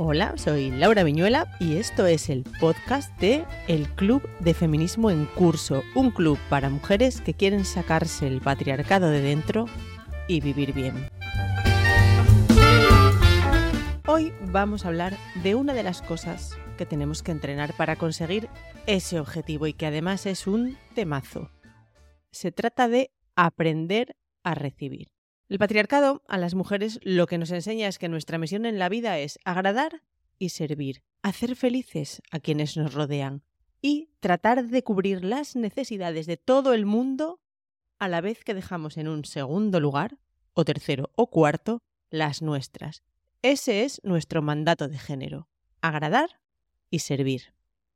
Hola, soy Laura Viñuela y esto es el podcast de El Club de Feminismo en Curso, un club para mujeres que quieren sacarse el patriarcado de dentro y vivir bien. Hoy vamos a hablar de una de las cosas que tenemos que entrenar para conseguir ese objetivo y que además es un temazo. Se trata de aprender a recibir. El patriarcado a las mujeres lo que nos enseña es que nuestra misión en la vida es agradar y servir, hacer felices a quienes nos rodean y tratar de cubrir las necesidades de todo el mundo a la vez que dejamos en un segundo lugar, o tercero o cuarto, las nuestras. Ese es nuestro mandato de género, agradar y servir.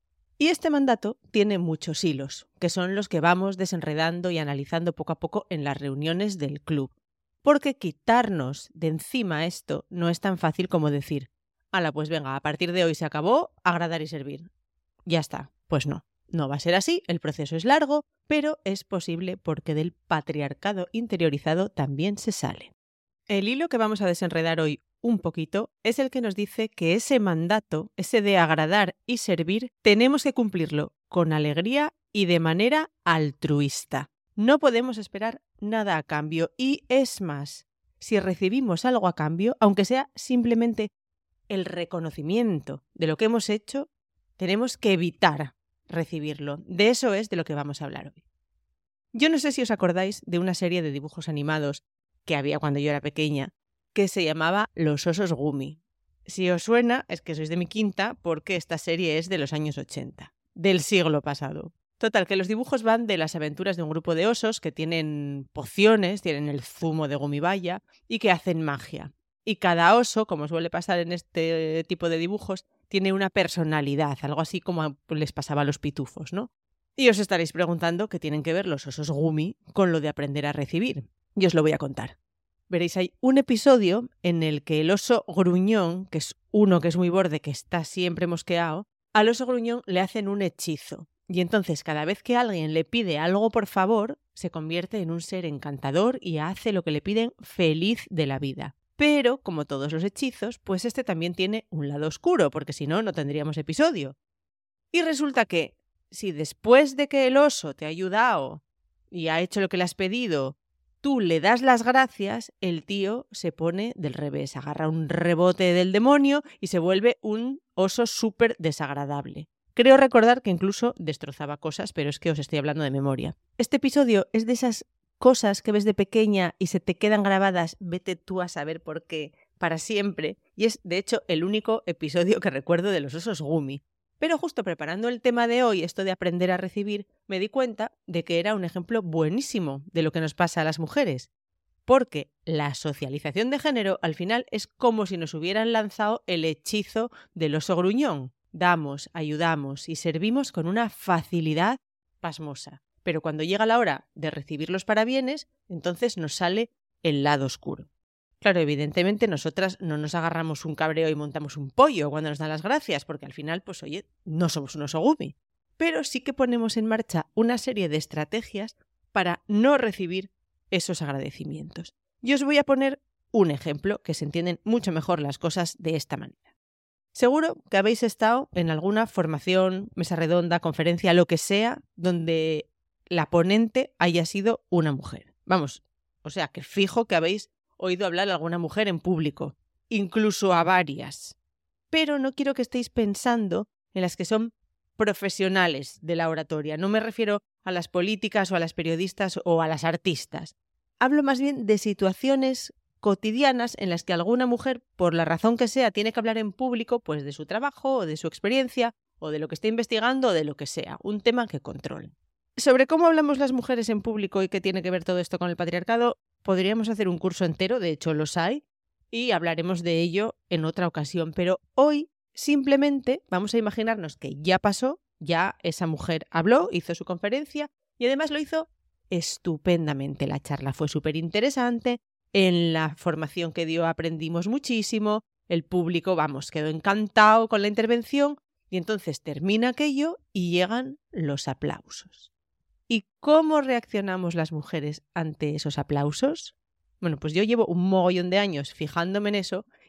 Y este mandato tiene muchos hilos, que son los que vamos desenredando y analizando poco a poco en las reuniones del club. Porque quitarnos de encima esto no es tan fácil como decir, hala, pues venga, a partir de hoy se acabó, agradar y servir. Ya está. Pues no, no va a ser así, el proceso es largo, pero es posible porque del patriarcado interiorizado también se sale. El hilo que vamos a desenredar hoy un poquito es el que nos dice que ese mandato, ese de agradar y servir, tenemos que cumplirlo con alegría y de manera altruista. No podemos esperar nada a cambio y es más, si recibimos algo a cambio, aunque sea simplemente el reconocimiento de lo que hemos hecho, tenemos que evitar recibirlo. De eso es de lo que vamos a hablar hoy. Yo no sé si os acordáis de una serie de dibujos animados que había cuando yo era pequeña, que se llamaba Los Osos Gummy. Si os suena, es que sois de mi quinta, porque esta serie es de los años 80, del siglo pasado. Total, que los dibujos van de las aventuras de un grupo de osos que tienen pociones, tienen el zumo de gumibaya y que hacen magia. Y cada oso, como suele pasar en este tipo de dibujos, tiene una personalidad, algo así como les pasaba a los pitufos, ¿no? Y os estaréis preguntando qué tienen que ver los osos Gummy con lo de aprender a recibir. Y os lo voy a contar. Veréis, hay un episodio en el que el oso gruñón, que es uno que es muy borde, que está siempre mosqueado, al oso gruñón le hacen un hechizo. Y entonces cada vez que alguien le pide algo por favor, se convierte en un ser encantador y hace lo que le piden feliz de la vida. Pero, como todos los hechizos, pues este también tiene un lado oscuro, porque si no, no tendríamos episodio. Y resulta que, si después de que el oso te ha ayudado y ha hecho lo que le has pedido, tú le das las gracias, el tío se pone del revés, agarra un rebote del demonio y se vuelve un oso súper desagradable. Creo recordar que incluso destrozaba cosas, pero es que os estoy hablando de memoria. Este episodio es de esas cosas que ves de pequeña y se te quedan grabadas, vete tú a saber por qué, para siempre. Y es, de hecho, el único episodio que recuerdo de los osos Gummy. Pero justo preparando el tema de hoy, esto de aprender a recibir, me di cuenta de que era un ejemplo buenísimo de lo que nos pasa a las mujeres. Porque la socialización de género, al final, es como si nos hubieran lanzado el hechizo del oso gruñón. Damos, ayudamos y servimos con una facilidad pasmosa. Pero cuando llega la hora de recibir los parabienes, entonces nos sale el lado oscuro. Claro, evidentemente nosotras no nos agarramos un cabreo y montamos un pollo cuando nos dan las gracias, porque al final, pues oye, no somos un oso Gummy. Pero sí que ponemos en marcha una serie de estrategias para no recibir esos agradecimientos. Yo os voy a poner un ejemplo que se entienden mucho mejor las cosas de esta manera. Seguro que habéis estado en alguna formación, mesa redonda, conferencia, lo que sea, donde la ponente haya sido una mujer. Vamos, o sea, que fijo que habéis oído hablar a alguna mujer en público, incluso a varias. Pero no quiero que estéis pensando en las que son profesionales de la oratoria. No me refiero a las políticas o a las periodistas o a las artistas. Hablo más bien de situaciones cotidianas en las que alguna mujer, por la razón que sea, tiene que hablar en público, pues de su trabajo o de su experiencia o de lo que está investigando o de lo que sea, un tema que controle. Sobre cómo hablamos las mujeres en público y qué tiene que ver todo esto con el patriarcado, podríamos hacer un curso entero, de hecho los hay, y hablaremos de ello en otra ocasión. Pero hoy simplemente vamos a imaginarnos que ya pasó, ya esa mujer habló, hizo su conferencia y además lo hizo estupendamente. La charla fue súper interesante, en la formación que dio aprendimos muchísimo, el público, vamos, quedó encantado con la intervención y entonces termina aquello y llegan los aplausos. ¿Y cómo reaccionamos las mujeres ante esos aplausos? Bueno, pues yo llevo un mogollón de años fijándome en eso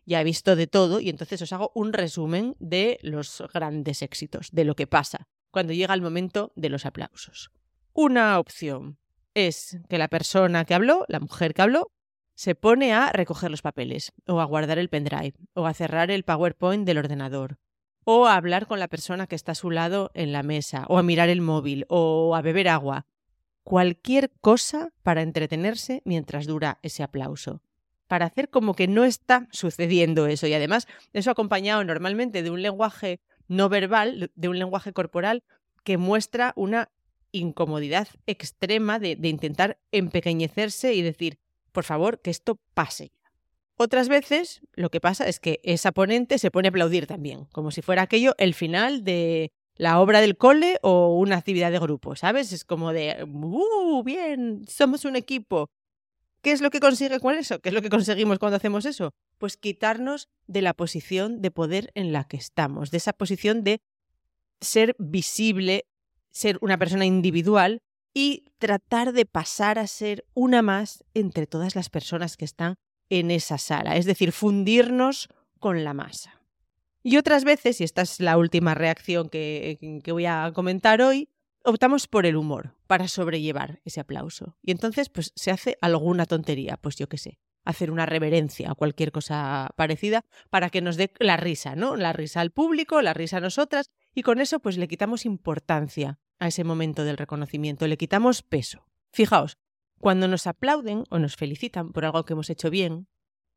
ya he visto de todo y entonces os hago un resumen de los grandes éxitos, de lo que pasa cuando llega el momento de los aplausos. Una opción es que la persona que habló, la mujer que habló, se pone a recoger los papeles, o a guardar el pendrive, o a cerrar el PowerPoint del ordenador, o a hablar con la persona que está a su lado en la mesa, o a mirar el móvil, o a beber agua. Cualquier cosa para entretenerse mientras dura ese aplauso, para hacer como que no está sucediendo eso. Y además, eso acompañado normalmente de un lenguaje no verbal, de un lenguaje corporal que muestra una incomodidad extrema de intentar empequeñecerse y decir, por favor, que esto pase. Otras veces lo que pasa es que esa ponente se pone a aplaudir también, como si fuera aquello el final de la obra del cole o una actividad de grupo, ¿sabes? Es como de, bien, somos un equipo. ¿Qué es lo que consigue con eso? ¿Qué es lo que conseguimos cuando hacemos eso? Pues quitarnos de la posición de poder en la que estamos, de esa posición de ser visible, ser una persona individual y tratar de pasar a ser una más entre todas las personas que están en esa sala, es decir, fundirnos con la masa. Y otras veces, y esta es la última reacción que voy a comentar hoy, optamos por el humor para sobrellevar ese aplauso. Y entonces pues se hace alguna tontería, pues yo qué sé, hacer una reverencia o cualquier cosa parecida para que nos dé la risa, ¿no? La risa al público, la risa a nosotras, y con eso pues le quitamos importancia a ese momento del reconocimiento, le quitamos peso. Fijaos, cuando nos aplauden o nos felicitan por algo que hemos hecho bien,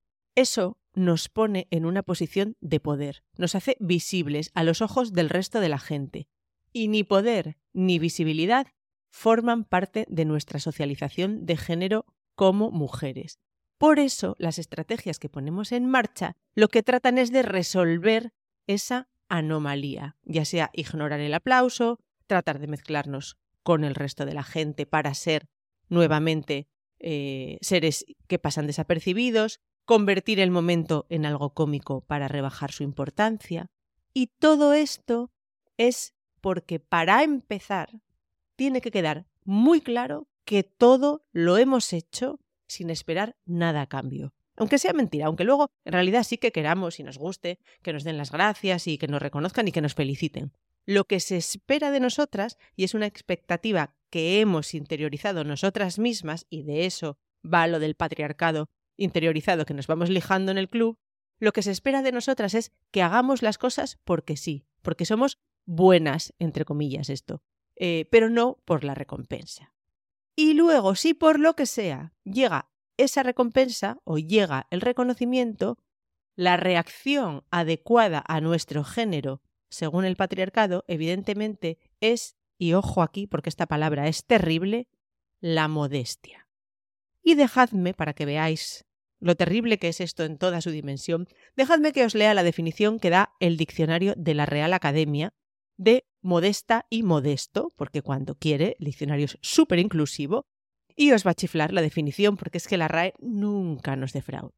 eso nos pone en una posición de poder, nos hace visibles a los ojos del resto de la gente. Y ni poder ni visibilidad forman parte de nuestra socialización de género como mujeres. Por eso, las estrategias que ponemos en marcha lo que tratan es de resolver esa anomalía, ya sea ignorar el aplauso, tratar de mezclarnos con el resto de la gente para ser nuevamente seres que pasan desapercibidos, convertir el momento en algo cómico para rebajar su importancia. Y todo esto es porque para empezar tiene que quedar muy claro que todo lo hemos hecho sin esperar nada a cambio. Aunque sea mentira, aunque luego en realidad sí que queramos y nos guste, que nos den las gracias y que nos reconozcan y que nos feliciten. Lo que se espera de nosotras, y es una expectativa que hemos interiorizado nosotras mismas, y de eso va lo del patriarcado interiorizado que nos vamos lijando en el club, lo que se espera de nosotras es que hagamos las cosas porque sí, porque somos buenas, entre comillas esto, pero no por la recompensa. Y luego, si por lo que sea llega esa recompensa o llega el reconocimiento, la reacción adecuada a nuestro género, según el patriarcado, evidentemente es, y ojo aquí porque esta palabra es terrible, la modestia. Y dejadme, para que veáis lo terrible que es esto en toda su dimensión, dejadme que os lea la definición que da el diccionario de la Real Academia de modesta y modesto, porque cuando quiere, el diccionario es súper inclusivo, y os va a chiflar la definición porque es que la RAE nunca nos defrauda.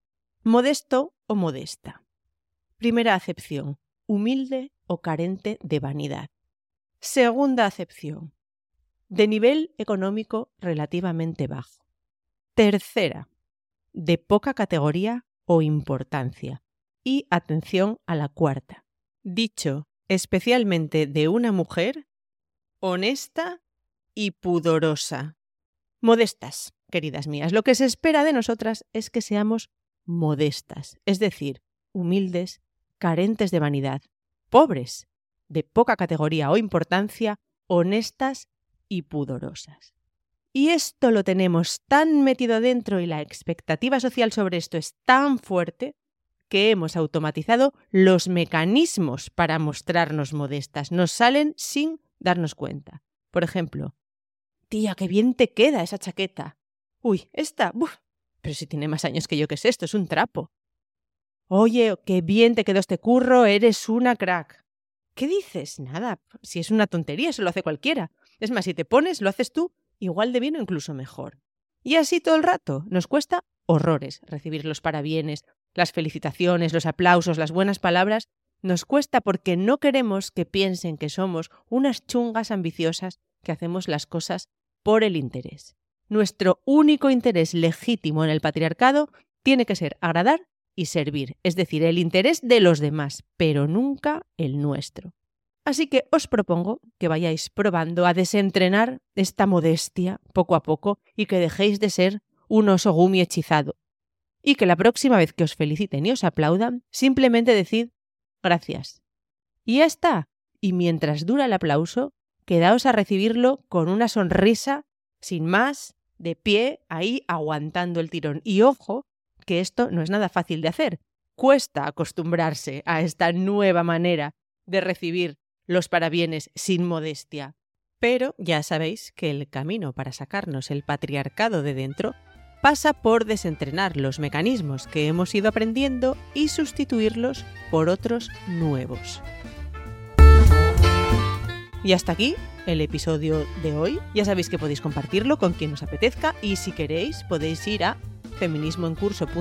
Modesto o modesta. Primera acepción, humilde o carente de vanidad. Segunda acepción, de nivel económico relativamente bajo. Tercera, de poca categoría o importancia. Y atención a la cuarta, dicho especialmente de una mujer honesta y pudorosa. Modestas, queridas mías, lo que se espera de nosotras es que seamos modestas, es decir, humildes, carentes de vanidad, pobres, de poca categoría o importancia, honestas y pudorosas. Y esto lo tenemos tan metido dentro y la expectativa social sobre esto es tan fuerte que hemos automatizado los mecanismos para mostrarnos modestas. Nos salen sin darnos cuenta. Por ejemplo, tía, qué bien te queda esa chaqueta. Uy, esta, pero si tiene más años que yo, ¿qué es esto? Es un trapo. Oye, qué bien te quedó este curro, eres una crack. ¿Qué dices? Nada, si es una tontería, eso lo hace cualquiera. Es más, si te pones, lo haces tú igual de bien o incluso mejor. Y así todo el rato. Nos cuesta horrores recibir los parabienes, las felicitaciones, los aplausos, las buenas palabras. Nos cuesta porque no queremos que piensen que somos unas chungas ambiciosas que hacemos las cosas por el interés. Nuestro único interés legítimo en el patriarcado tiene que ser agradar y servir, es decir, el interés de los demás, pero nunca el nuestro. Así que os propongo que vayáis probando a desentrenar esta modestia poco a poco y que dejéis de ser un oso gumi hechizado. Y que la próxima vez que os feliciten y os aplaudan, simplemente decid gracias. Y ya está. Y mientras dura el aplauso, quedaos a recibirlo con una sonrisa, sin más, de pie, ahí aguantando el tirón. Y ojo, que esto no es nada fácil de hacer. Cuesta acostumbrarse a esta nueva manera de recibir los parabienes sin modestia. Pero ya sabéis que el camino para sacarnos el patriarcado de dentro pasa por desentrenar los mecanismos que hemos ido aprendiendo y sustituirlos por otros nuevos. Y hasta aquí el episodio de hoy. Ya sabéis que podéis compartirlo con quien os apetezca y si queréis podéis ir a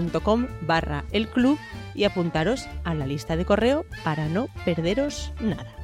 feminismoencurso.com/elclub y apuntaros a la lista de correo para no perderos nada.